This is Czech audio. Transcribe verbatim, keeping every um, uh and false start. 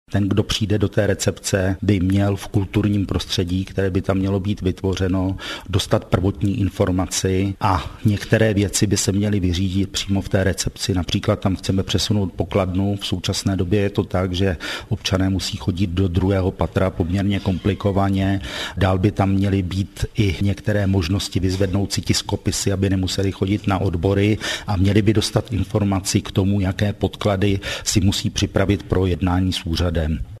Ten, kdo přijde do té recepce, by měl v kulturním prostředí, které by tam mělo být vytvořeno, dostat prvotní informaci a některé věci by se měly vyřídit přímo v té recepci. Například tam chceme přesunout pokladnu. V současné době je to tak, že občané musí chodit do druhého patra poměrně komplikovaně. Dál by tam měly být i některé možnosti vyzvednout si tiskopisy, aby nemuseli chodit na odbory a měli by dostat informaci k tomu, jaké podklady si musí připravit pro jednání s úřadem.